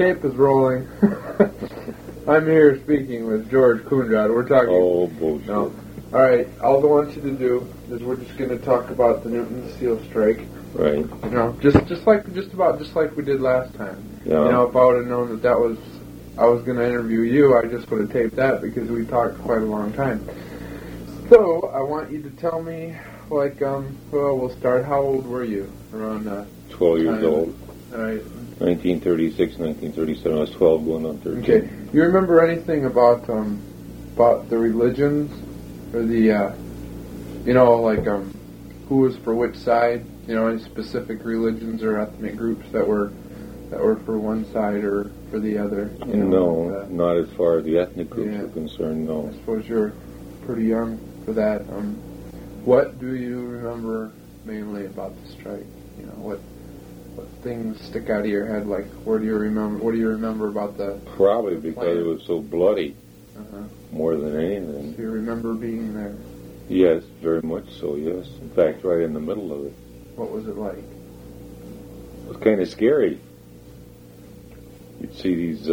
tape is rolling. I'm here speaking with George Coonrod. We're talking. Oh, bullshit. No. All right. All I want you to do is we're just going to talk about the Newton Steel strike. Right. You know, just like we did last time. Yeah. You know, if I would have known that was I was going to interview you, I just would have taped that because we talked quite a long time. So I want you to tell me, like, well, we'll start. How old were you? Around 12 years old. All right. 1936, 1937. I was 12, going on 13. Okay. You remember anything about the religions or the you know, like who was for which side? You know, any specific religions or ethnic groups that were for one side or for the other? You know, no, not as far as the ethnic groups are concerned. No. I suppose you're pretty young for that. What do you remember mainly about the strike? You know, what things stick out of your head? Like, what do you remember about the? Probably because it was so bloody, Uh-huh. more than anything. Do you remember being there? Yes, very much so. Yes, in fact, right in the middle of it. What was it like? It was kind of scary. You'd see these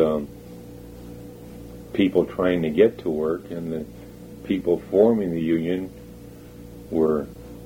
people trying to get to work, and the people forming the union were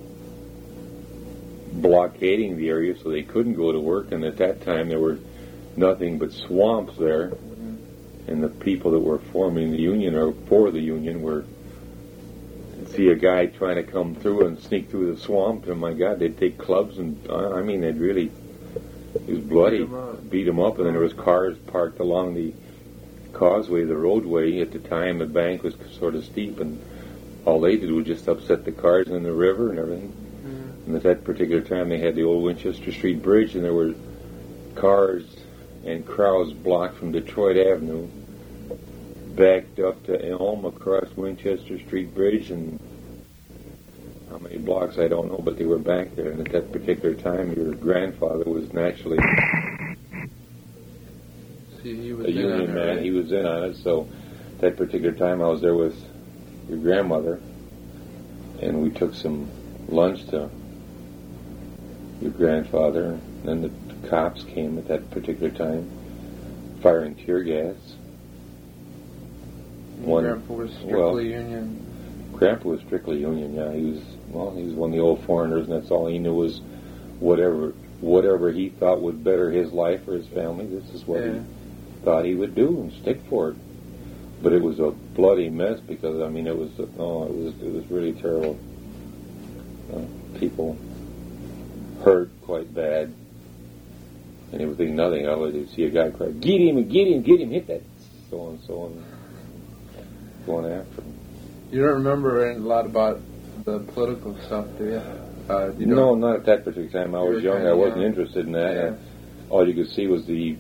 blockading the area so they couldn't go to work, and at that time there were nothing but swamps there, and the people that were forming the union or for the union were see a guy trying to come through and sneak through the swamp, and my God, they'd take clubs and they'd really, it was bloody, beat him up, and then there was cars parked along the causeway, the roadway. At the time the bank was sort of steep, and all they did was just upset the cars in the river and everything. And at that particular time, they had the old Winchester Street Bridge, and there were cars and crowds blocked from Detroit Avenue, backed up to Elm across Winchester Street Bridge, and how many blocks, I don't know, but they were back there. And at that particular time, your grandfather was naturally He was a union man. Right? He was in on it, so at that particular time, I was there with your grandmother, and we took some lunch to your grandfather, and then the cops came at that particular time, firing tear gas. Grandpa was strictly Union. Grandpa was strictly Union, yeah. He was one of the old foreigners, and that's all he knew was whatever he thought would better his life or his family, this is what he thought he would do and stick for it. But it was a bloody mess because, I mean, it was really terrible. People hurt quite bad, and they would think nothing of it. They'd see a guy cry, get him, hit that, so on, going after him. You don't remember a lot about the political stuff, do you? No, not at that particular time. I was young. I wasn't interested in that. Yeah. All you could see was the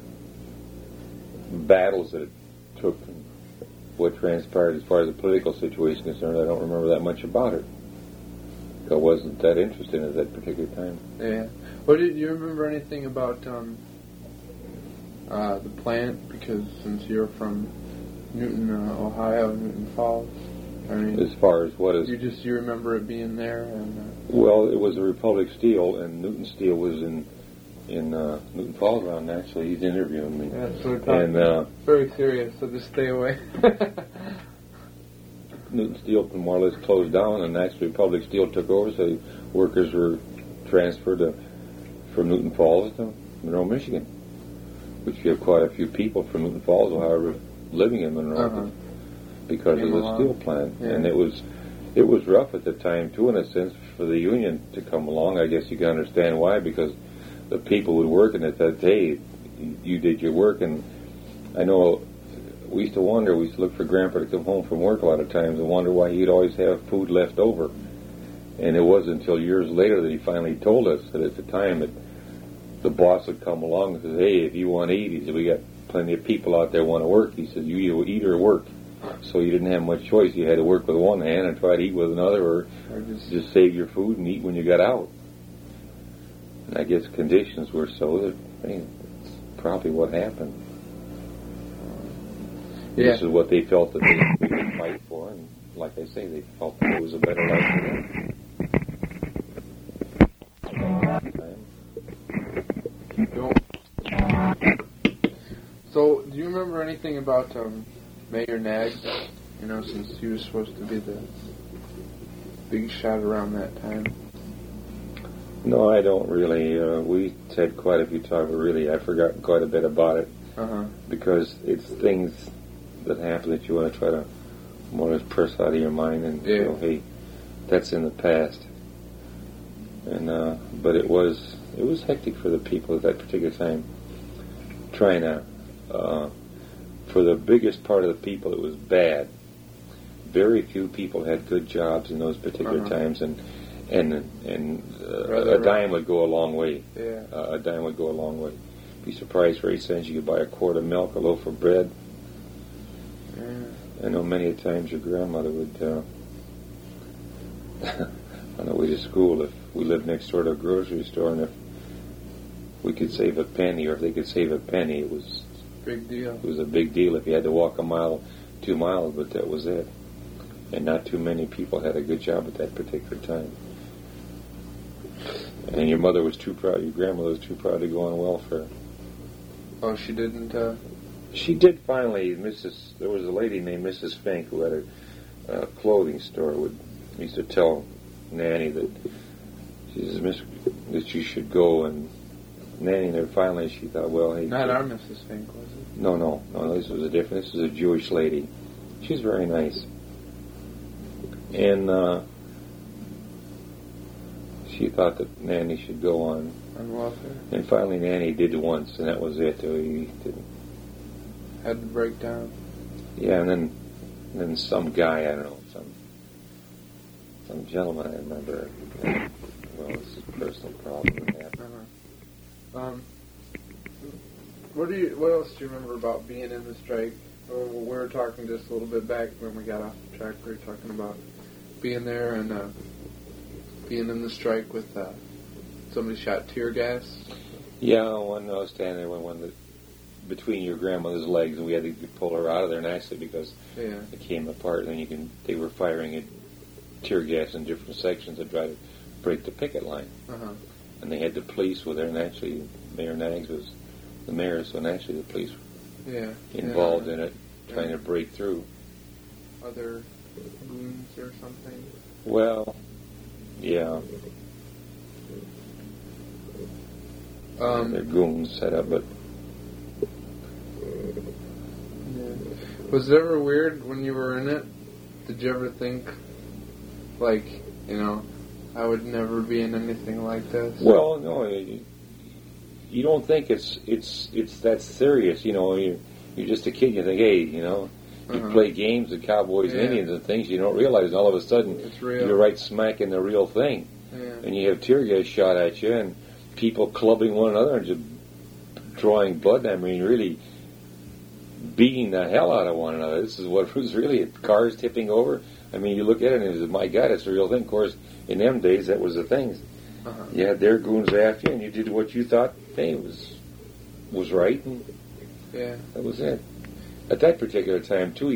battles that it took and what transpired as far as the political situation is concerned. I don't remember that much about it. I wasn't that interested in it at that particular time. Yeah. Well, do you remember anything about the plant? Because since you're from Newton, Ohio, Newton Falls, I mean, as far as what is, you remember it being there? And well, it was a Republic Steel, and Newton Steel was in Newton Falls around. Actually, he's interviewing me. Yeah, so we're talking very serious. So just stay away. Newton Steel more or less closed down, and actually Republic Steel took over, so workers were transferred from Newton Falls to Monroe, Michigan, which you have quite a few people from Newton Falls, Ohio, living in Monroe because of the steel plant. Yeah. And it was rough at the time, too, in a sense, for the union to come along. I guess you can understand why, because the people would work, and it said, hey, you did your work. And I know we used to look for Grandpa to come home from work a lot of times and wonder why he'd always have food left over. And it wasn't until years later that he finally told us that at the time that the boss would come along and say, hey, if you want to eat, he said, we got plenty of people out there want to work. He said, you either eat or work. So you didn't have much choice. You had to work with one hand and try to eat with another, or just save your food and eat when you got out. And I guess conditions were so that, it's probably what happened. Yeah. This is what they felt that they could fight for, and like I say, they felt that it was a better life for them. So, do you remember anything about Mayor Nag? You know, since he was supposed to be the big shot around that time. No, I don't really. We had quite a few talks, but really I've forgotten quite a bit about it. Because it's things that happen that you want to try to more or less press out of your mind and go, hey, that's in the past. And but it was hectic for the people at that particular time. Trying to, for the biggest part of the people, it was bad. Very few people had good jobs in those particular times, and a dime would go a long way. Yeah. A dime would go a long way. Be surprised for 8 cents you could buy a quart of milk, a loaf of bread. I know many a times your grandmother would, on the way to school, if we lived next door to a grocery store, and if we could save a penny, or if they could save a penny, it was big deal. It was a big deal if you had to walk a mile, 2 miles, but that was it. And not too many people had a good job at that particular time. And your mother was too proud, your grandmother was too proud to go on welfare. Oh, she didn't? She did finally. There was a lady named Mrs. Fink who had a clothing store. Used to tell Nanny that that you should go, and Nanny. And finally, she thought, well, hey. Not our Mrs. Fink, was it? No. This was a different. This was a Jewish lady. She's very nice, and she thought that Nanny should go on welfare. And finally, Nanny did once, and that was it. He didn't. Had to break down. Yeah, and then some guy, I don't know, some gentleman, I remember. Well, it's a personal problem with that. What else do you remember about being in the strike? Oh, we were talking just a little bit back when we got off the track. We were talking about being there and being in the strike with somebody shot tear gas. Yeah, when I was standing there, when between your grandmother's legs, and we had to pull her out of there, and actually because it came apart, and then they were firing tear gas in different sections to try to break the picket line. And they had the police with her, and actually Mayor Nags was the mayor, so actually the police were involved in it, trying to break through. Other goons or something? Well, yeah. They're goons set up, but... Was it ever weird when you were in it? Did you ever think, like, I would never be in anything like this? Well, no, you don't think it's that serious. You're just a kid. You think, hey, you play games with cowboys and Indians and things. You don't realize, and all of a sudden, it's real. You're right smack in the real thing. And you have tear gas shot at you, and people clubbing one another and just drawing blood. I mean, really beating the hell out of one another. This is what it was really. Cars tipping over. I mean, you look at it and it's, my God, it's a real thing. Of course, in them days, that was the thing. You had their goons after you, and you did what you thought, hey, was right, and that was it. At that particular time, too,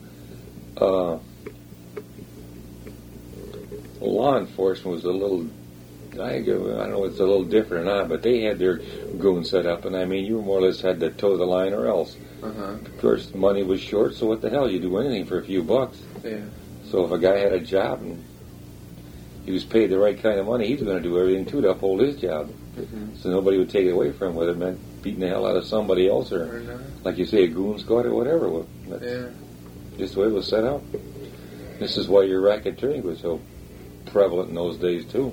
law enforcement was a little, I don't know if it's a little different or not, but they had their goons set up, and I mean, you more or less had to toe the line or else. Of course, money was short, so what the hell, you do anything for a few bucks. So if a guy had a job and he was paid the right kind of money, he was going to do everything, too, to uphold his job. So nobody would take it away from him, whether it meant beating the hell out of somebody else or like you say, a goon squad or whatever. That's just the way it was set up. This is why your racketeering was so prevalent in those days, too.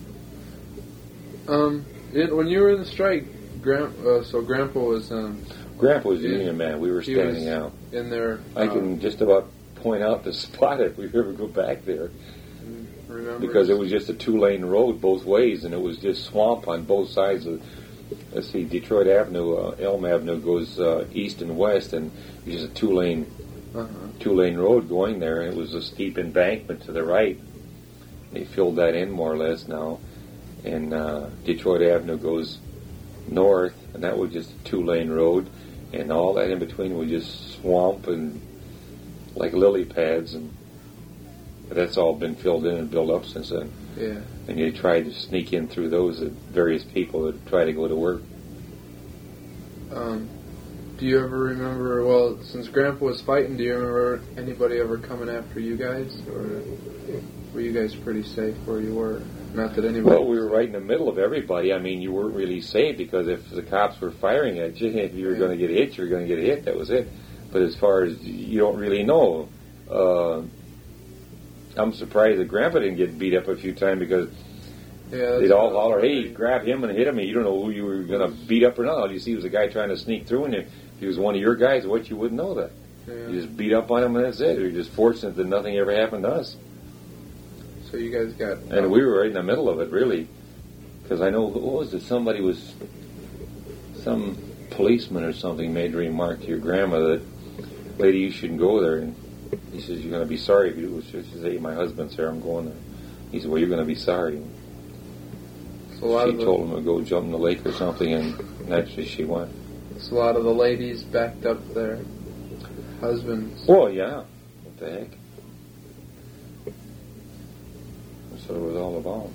When you were in the strike, so Grandpa was... Grandpa was the union man. We were standing out. In there... I can just about point out the spot if we ever go back there. Because it was just a 2-lane road both ways, and it was just swamp on both sides of... Let's see, Detroit Avenue, Elm Avenue goes east and west, and it was just a 2-lane road going there, and it was a steep embankment to the right. They filled that in more or less now. And Detroit Avenue goes north, and that was just a 2-lane road, and all that in between was just swamp and like lily pads, and that's all been filled in and built up since then. And you tried to sneak in through those at various people that try to go to work. Do you ever remember, well, since Grandpa was fighting, do you remember anybody ever coming after you guys? Or were you guys pretty safe where you were? Not that anybody... Well, we were right in the middle of everybody. I mean, you weren't really safe because if the cops were firing at you, if you were going to get hit, you were going to get hit. That was it. But as far as, you don't really know. I'm surprised that Grandpa didn't get beat up a few times because they'd all holler, hey, grab him and hit him, and you don't know who you were going to beat up or not. All you see was a guy trying to sneak through, and if he was one of your guys, you wouldn't know that. Yeah. You just beat up on him, and that's it. You're just fortunate that nothing ever happened to us. So you guys got... And we were right in the middle of it, really. Because I know, what was it, some policeman or something made a remark to your grandma that, lady, you shouldn't go there. And he says, you're going to be sorry if you do. She says, hey, my husband's there, I'm going there. He said, well, you're going to be sorry. So she told him to go jump in the lake or something, and naturally she went. So a lot of the ladies backed up their husbands. Well, yeah. What the heck? That's what it was all about.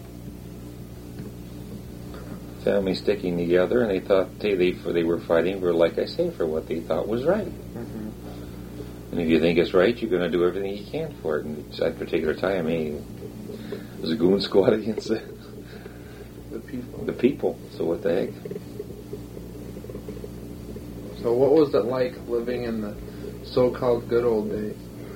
Family sticking together, and they thought they were fighting for, like I say, for what they thought was right. Mm-hmm. And if you think it's right, you're going to do everything you can for it. And at that particular time, it was a goon squad against the people. The people. So what the heck? So what was it like living in the so-called good old days?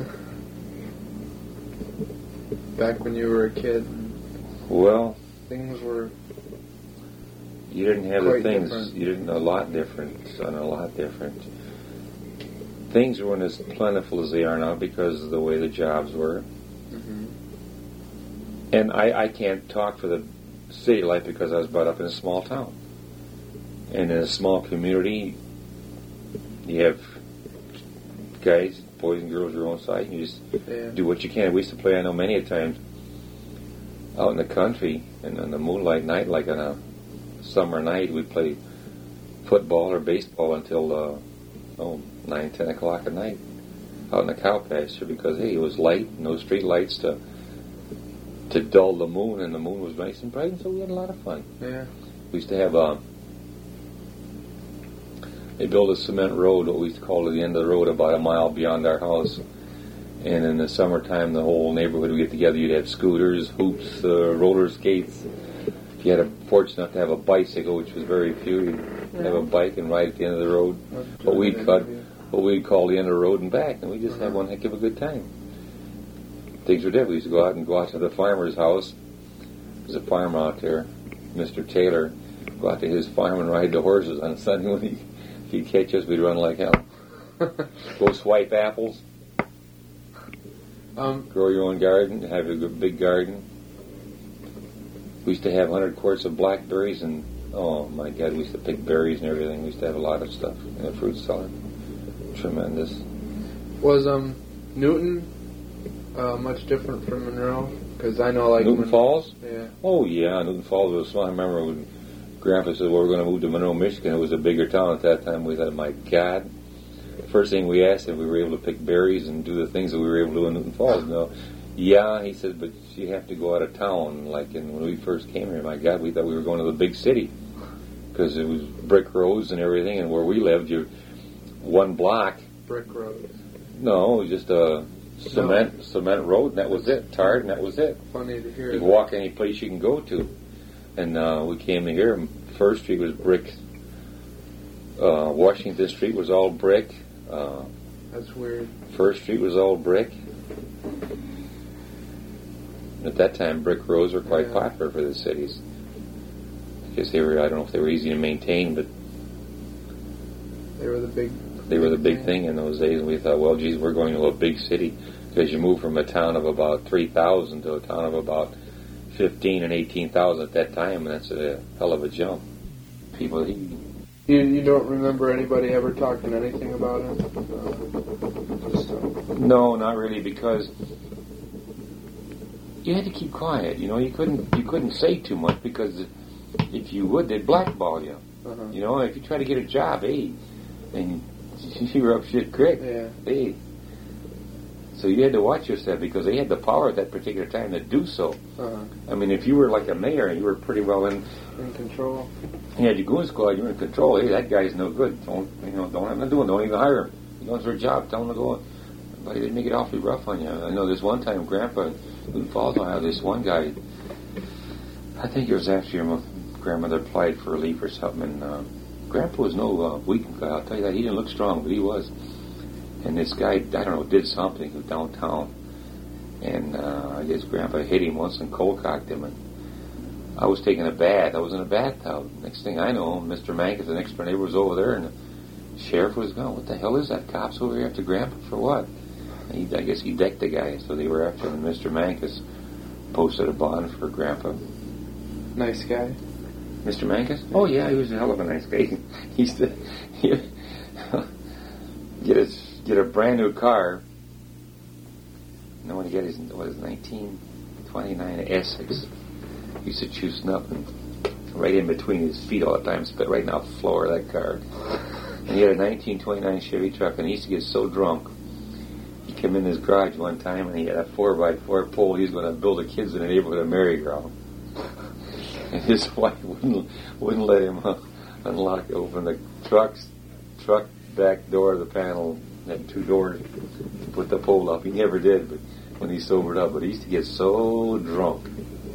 Back when you were a kid? Well, things were... You didn't have the things. Different. You didn't. A lot different, son. A lot different. Things weren't as plentiful as they are now because of the way the jobs were. Mm-hmm. And I can't talk for the city life because I was brought up in a small town. And in a small community, you have guys, boys and girls your own size, and you just do what you can. We used to play, I know many a times, out in the country, and on the moonlight night, like on a summer night, we'd play football or baseball until 9, 10 o'clock at night out in the cow pasture because, hey, it was light, no street lights to dull the moon, and the moon was nice and bright, and so we had a lot of fun. Yeah. We used to have they built a cement road, what we used to call it the end of the road, about a mile beyond our house. And in the summertime, the whole neighborhood would get together. You'd have scooters, hoops, roller skates. If you had fortunate enough to have a bicycle, which was very few, you'd have a bike and ride at the end of the road. What we'd call the end of the road and back, and we just had one heck of a good time. Things were different. We used to go out to the farmer's house. There's a farmer out there, Mr. Taylor. Go out to his farm and ride the horses on Sunday when if he'd catch us, we'd run like hell. Go swipe apples. Grow your own garden. Have a good big garden. We used to have 100 quarts of blackberries, and oh my God, we used to pick berries and everything. We used to have a lot of stuff in the fruit salad. Tremendous. Was Newton much different from Monroe? Because I know, like Newton Falls. Yeah. Oh yeah, Newton Falls was fun. I remember when Grandpa said, well, we're going to move to Monroe, Michigan. It was a bigger town at that time. We thought, my God. First thing we asked if we were able to pick berries and do the things that we were able to do in Newton Falls. No, yeah, he said, but you have to go out of town. Like when we first came here, my God, we thought we were going to the big city because it was brick roads and everything. And where we lived, you one block. Brick road. No, it was just a cement road, and that was it. Tarred, and that was it. Funny to hear. You could walk any place you can go to. And we came in here. First Street was brick. Washington Street was all brick. That's weird. First Street was all brick. At that time, brick roads were quite popular for the cities. Because they were, I don't know if they were easy to maintain, but they were the big thing in those days. And we thought, well, geez, we're going to a big city. Because you move from a town of about 3,000 to a town of about 15 and 18,000 at that time, and that's a hell of a jump. People, you don't remember anybody ever talking anything about it? No, not really, because you had to keep quiet. You know, you couldn't say too much because if you would, they'd blackball you. Uh-huh. You know, if you try to get a job, hey, and you were up shit creek. Yeah. Hey, So you had to watch yourself because they had the power at that particular time to do so. Uh-huh. I mean, if you were like a mayor and you were pretty well in control. You had your goon squad, you're in control. Hey, that guy's no good. Don't have nothing to do. Don't even hire him. He knows their job. Tell him to go. But they make it awfully rough on you. I know this one time, Grandpa in Newton Falls, Ohio, this one guy, I think it was after your grandmother applied for relief or something, and Grandpa was no weak guy. I'll tell you that. He didn't look strong, but he was. And this guy, I don't know, did something downtown. And I guess Grandpa hit him once and cold-cocked him. And I was taking a bath. I was in a bathtub. Next thing I know, Mr. Mankus, the next door neighbor, was over there, and the sheriff was going, what the hell is that? Cops over here after Grandpa for what? And I guess he decked the guy, so they were after him, and Mr. Mankus posted a bond for Grandpa. Nice guy. Mr. Mankus? Oh, yeah, he was a hell of a nice guy. He used to get a brand new car. And when he got his 1929 Essex, he used to chew snuff and right in between his feet all the time, spit right on the floor of that car. And he had a 1929 Chevy truck, and he used to get so drunk. He came in his garage one time, and he had a 4x4 pole. He was going to build the kids in the neighborhood a merry-go-round. And his wife wouldn't let him open the truck back door of the panel. Had two doors to put the pole up. He never did, but when he sobered up. But he used to get so drunk.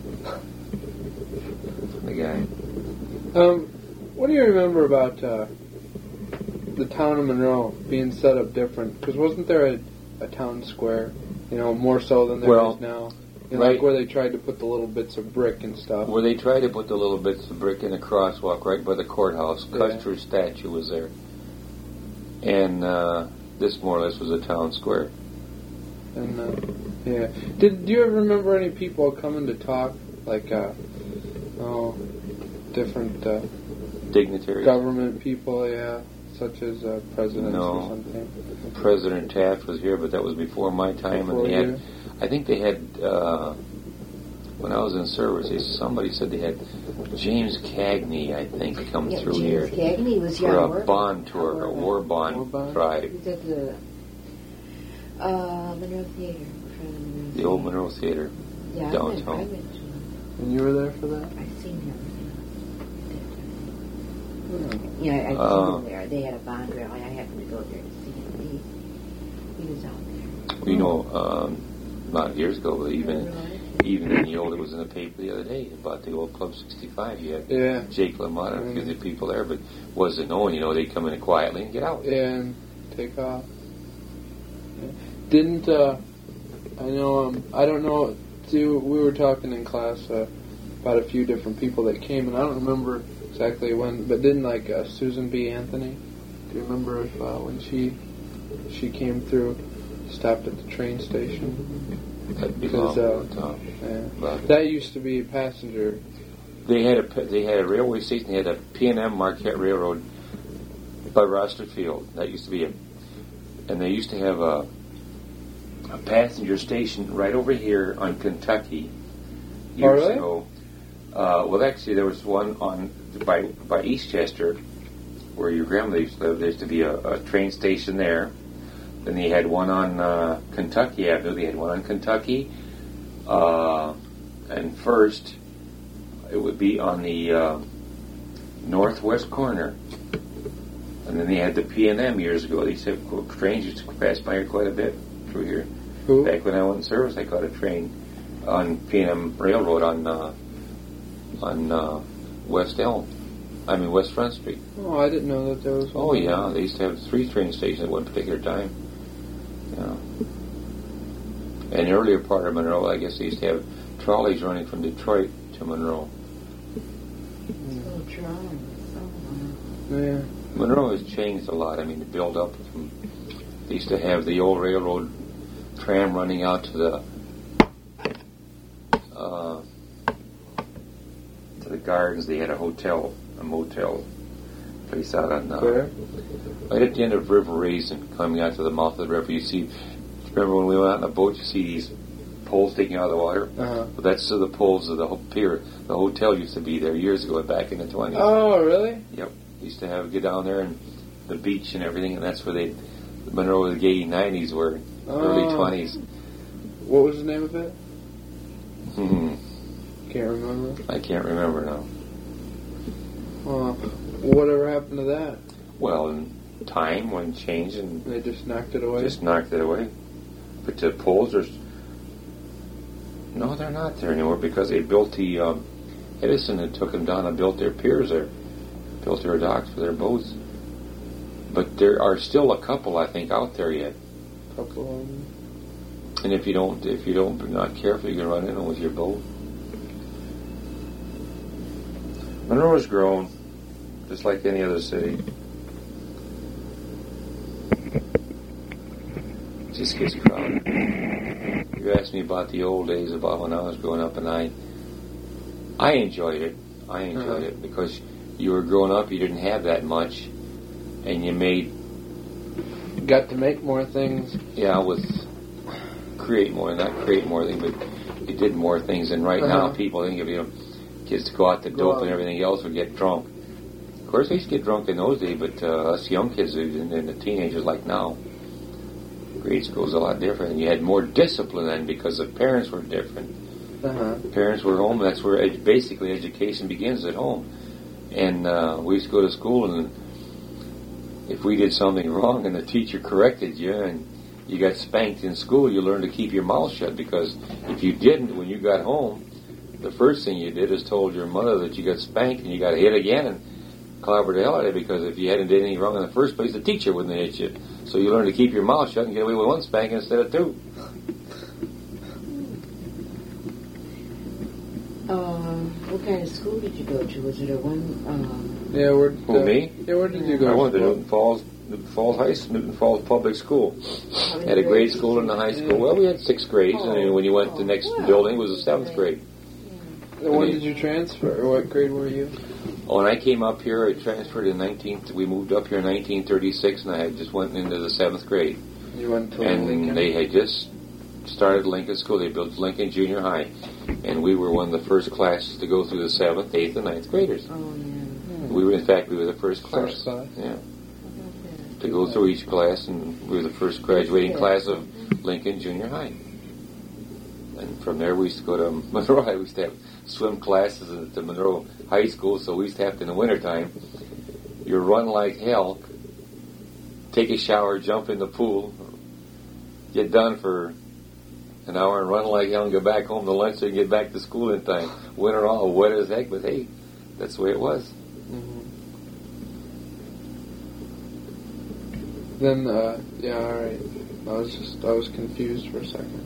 The guy. What do you remember about the town of Monroe being set up different? Because wasn't there a town square, more so than there is now? Right. Like where they tried to put the little bits of brick and stuff. Where they tried to put the little bits of brick in a crosswalk right by the courthouse. Custer's statue was there. And this more or less was a town square. And do you ever remember any people coming to talk, like different dignitaries, government people, such as presidents or No. something? President Taft was here, but that was before my time. Before and you? I think they had when I was in service, somebody said they had James Cagney, I think, come through James here Cagney was for a bond tour, a war bond drive. He was at the Monroe Theater. The old Monroe Theater downtown. I went to him. And you were there for that? I seen him. Hmm. Yeah, I seen him there. They had a bond rally. I happened to go there to see him. He was out there. Not years ago, but even in the old, it was in the paper the other day about the old Club 65. You had Jake LaMotta and a few of the people there, but wasn't known. They'd come in quietly and get out. Yeah, and take off. Yeah. Didn't I know? I don't know. See, we were talking in class about a few different people that came, and I don't remember exactly when. But didn't Susan B. Anthony? Do you remember if when she came through, stopped at the train station? Because that used to be a passenger. They had a railway station. They had a P&M Marquette Railroad by Rosterfield. That used to be and they used to have a passenger station right over here on Kentucky years ago. Well, actually, there was one by Eastchester where your grandmother used to live. There used to be a train station there. Then they had one on Kentucky Avenue. They had one on Kentucky. And first, it would be on the northwest corner. And then they had the P&M years ago. They said trains used to pass by here quite a bit through here. Who? Back when I went in service, I caught a train on P&M Railroad on West Front Street. Oh, I didn't know that there was one. Oh, yeah. They used to have 3 train stations at one particular time. Yeah. And the earlier part of Monroe, I guess they used to have trolleys running from Detroit to Monroe. So dry. Yeah. Monroe has changed a lot. I mean, the build up from, they used to have the old railroad tram running out to the gardens. They had a motel place out on Where? right at the end of River Raisin, coming out to the mouth of the river. You see, remember when we went out on a boat, you see these poles sticking out of the water? Uh-huh. Well, that's the poles of the pier. The hotel used to be there years ago, back in the 20s. Oh, really? Yep. Used to get down there and the beach and everything, and that's where they Monroe, the gay 90s were early 20s. What was the name of it? Hmm. Can't remember. I can't remember now. Whatever happened to that? Well, in time, when changed, and They just knocked it away? just knocked it away. But the poles are... No, they're not there anymore because they built the... Edison and took them down and built their piers there. Built their docks for their boats. But there are still a couple, I think, out there yet. Couple of them. And if you don't be not careful, you can run in them with your boat. Monroe's grown, just like any other city. It just gets crowded. You asked me about the old days, about when I was growing up, and I enjoyed it. I enjoyed it because you were growing up, you didn't have that much, and you got to make more things. Yeah, not create more things, but you did more things. And right now, people think if kids to go out to dope and everything else would get drunk. Of course, they used to get drunk in those days, but us young kids and the teenagers like now, grade school's a lot different. And you had more discipline then because the parents were different. Parents were home. That's where basically education begins, at home. And we used to go to school, and if we did something wrong and the teacher corrected you and you got spanked in school, you learned to keep your mouth shut, because if you didn't, when you got home, the first thing you did is told your mother that you got spanked and you got hit again and clobbered the hell out of you, because if you hadn't did anything wrong in the first place, the teacher wouldn't have hit you. So you learned to keep your mouth shut and get away with one spanking instead of two. What kind of school did you go to? Was it a one? Who, me? Yeah, where did you go? I went to Newton Falls Public School. Had a grade school and a high school. Well, we had 6 grades, and when you went to the next building, it was the 7th grade. When did you transfer? Or what grade were you? When I came up here, I transferred in we moved up here in 1936, and I just went into the 7th grade. You went to and Lincoln? They had just started Lincoln School. They built Lincoln Junior High, and we were one of the first classes to go through the 7th, 8th, and 9th graders. Oh, yeah. We were the first class. First class? Yeah. To go through each class, and we were the first graduating class of Lincoln Junior High. And from there, we used to go to Monroe. We used to have swim classes at the Monroe High School, so we used to have to, in the wintertime, you run like hell, take a shower, jump in the pool, get done for an hour and run like hell and go back home to lunch and get back to school in time. Winter all wet as heck, but hey, that's the way it was. Then, yeah, alright. I was confused for a second.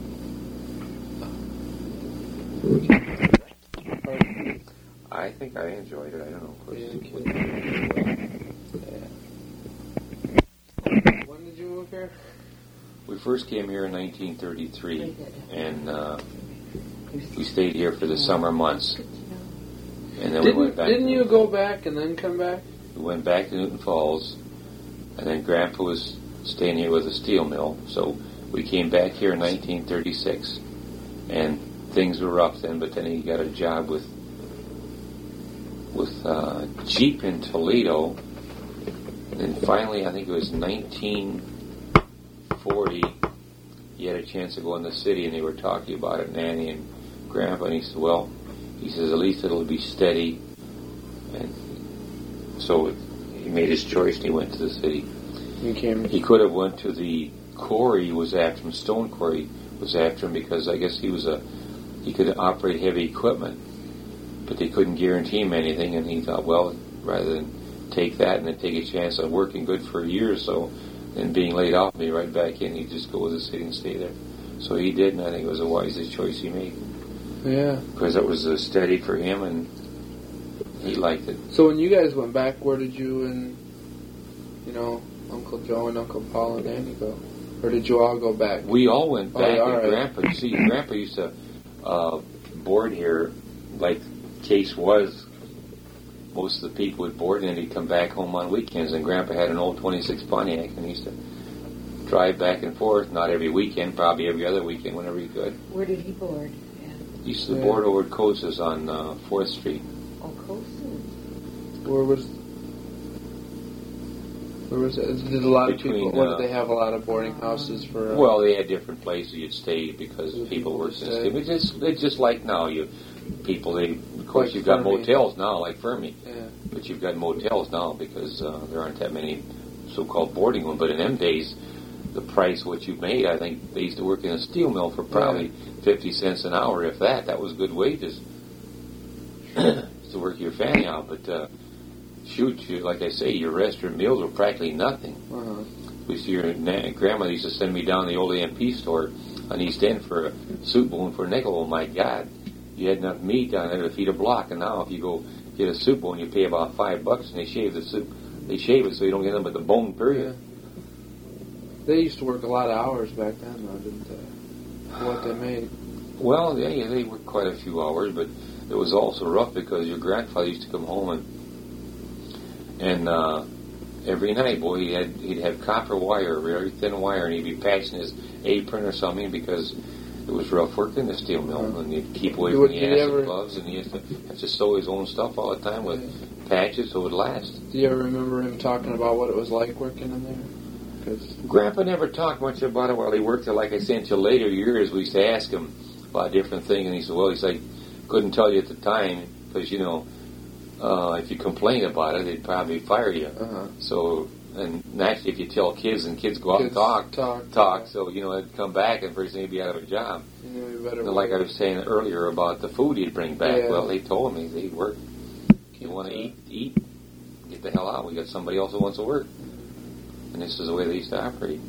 I think I enjoyed it. I don't know. Of course, When did you move here? we first came here in 1933, and we stayed here for the summer months. And then we went back. Didn't you go back and then come back? We went back to Newton Falls, and then Grandpa was staying here with a steel mill, so we came back here in 1936, and things were rough then. But then he got a job with Jeep in Toledo, and then finally, I think it was 1940, he had a chance to go in the city, and they were talking about it, Nanny and Grandpa, and he said, well, he says, at least it'll be steady. And so he made his choice, and he went to the city. He could have went to the quarry was after him, stone quarry was after him, because I guess he could operate heavy equipment, but they couldn't guarantee him anything, and he thought, well, rather than take that and then take a chance on working good for a year or so, and being laid off and be right back in, he'd just go with the city and stay there. So he did, and I think it was the wisest choice he made. Yeah. Because it was steady for him, and he liked it. So when you guys went back, where did you and, Uncle Joe and Uncle Paul and Andy go? Or did you all go back? We all went back, and right. Grandpa used to board here, like case was, most of the people would board, and then he'd come back home on weekends, and Grandpa had an old 26 Pontiac, and he used to drive back and forth, not every weekend, probably every other weekend whenever he could. Where did he board? He used to board over at Cosa's on 4th Street. Oh, Cosa's. Where Or was it, did a lot of Between, people, what, did they have a lot of boarding houses for... Well, they had different places you'd stay because The people were people would sensitive. It's just like now, of course, Like you've got Fermi. motels now, like Fermi. Yeah. But you've got motels now because there aren't that many so-called boarding ones. But in them days, the price what you made, I think they used to work in a steel mill for probably 50 cents an hour, if that. That was good wages to work your fanny out. But like I say, your restaurant meals were practically nothing. Uh-huh. We see your grandma used to send me down to the old AMP store on East End for a soup bone for a nickel. Oh my God, you had enough meat down there to feed a block. And now if you go get a soup bone, you pay about $5, and they shave the soup. They shave it so you don't get them with the bone. Period. Yeah. They used to work a lot of hours back then, though, didn't they? For what they made. Well, yeah, they worked quite a few hours, but it was also rough because your grandfather used to come home and every night, boy, he'd have copper wire, very thin wire, and he'd be patching his apron or something because it was rough work in the steel mill, and he'd keep away from the acid gloves, and he used to have to sew his own stuff all the time with patches so it would last. Do you ever remember him talking about what it was like working in there? Cause Grandpa never talked much about it while he worked there. Like I said, until later years, we used to ask him about different things, and he said, well, couldn't tell you at the time because, if you complain about it, they'd probably fire you. Uh-huh. So, and naturally, if you tell kids and kids go out and talk, so, they'd come back and first thing they'd be out of a job. Like I was saying earlier about the food he'd bring back. Yeah. Well, they told me they'd work. You want to eat, get the hell out. We got somebody else who wants to work. And this is the way they used to operate.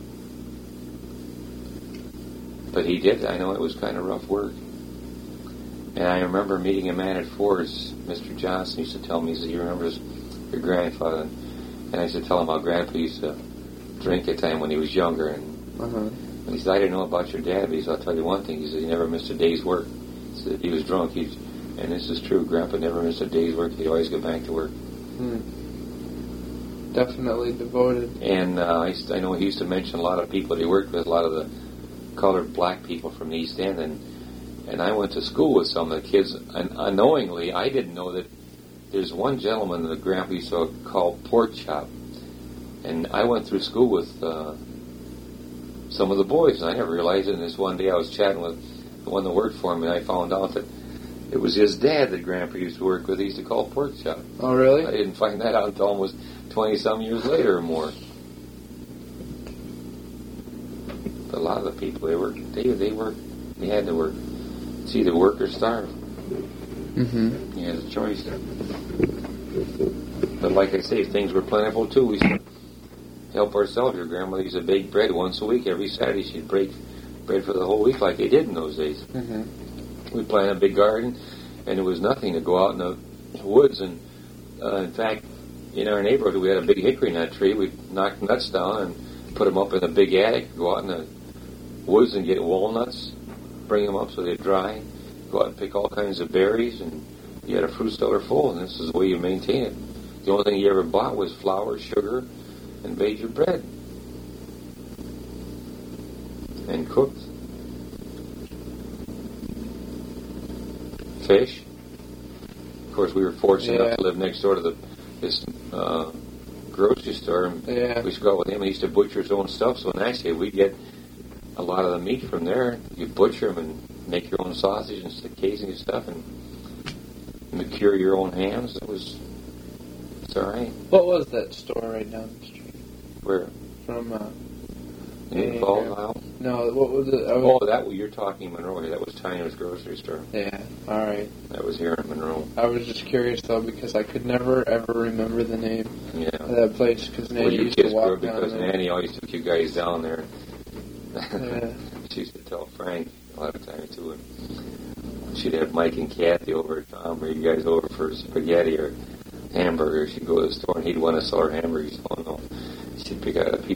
But he did. I know it was kind of rough work. And I remember meeting a man at Ford's, Mr. Johnson used to tell me, he said, you remember your grandfather? And I used to tell him how Grandpa used to drink at time when he was younger. And he said, I didn't know about your dad, but he said, I'll tell you one thing. He said, he never missed a day's work. He said, if he was drunk, and this is true, Grandpa never missed a day's work. He'd always get back to work. Definitely devoted. And I know he used to mention a lot of people that he worked with, a lot of the colored black people from the East End, and I went to school with some of the kids, and unknowingly, I didn't know that there's one gentleman that Grandpa used to call Pork Chop, and I went through school with some of the boys, and I never realized it, and this one day I was chatting with the one that worked for me, and I found out that it was his dad that Grandpa used to work with. He used to call Pork Chop. Oh, really? I didn't find that out until almost 20-some years later or more. But a lot of the people, they had to work. It's either work or starve. Mm-hmm. You had a choice. But like I say, things were plentiful too. We used to help ourselves. Your grandmother used to bake bread once a week. Every Saturday she'd bake bread for the whole week like they did in those days. Mm-hmm. We planted a big garden, and it was nothing to go out in the woods. And in fact, in our neighborhood, we had a big hickory nut tree. We'd knock nuts down and put them up in a big attic, go out in the woods and get walnuts, bring them up so they'd dry, go out and pick all kinds of berries, and you had a fruit cellar full, and this is the way you maintain it. The only thing you ever bought was flour, sugar, and made your bread. And cooked. Fish. Of course, we were fortunate enough to live next door to this grocery store. And we used to go out with him. He used to butcher his own stuff, so naturally we'd get a lot of the meat from there. You butcher them and make your own sausage and casing and stuff, and cure your own hams. It's all right. What was that store right down the street? Where? From Falls Isle? No, what was it? That you're talking Monroe. That was Tiny's grocery store. Yeah, all right. That was here in Monroe. I was just curious though because I could never ever remember the name of that place because Nanny used to walk down there. Because Nanny always took you guys down there. Yeah. She used to tell Frank a lot of times too. And she'd have Mike and Kathy over at Tom, or you guys over for spaghetti or hamburger. She'd go to the store and he'd want to sell her hamburgers. Oh no, she'd pick out a piece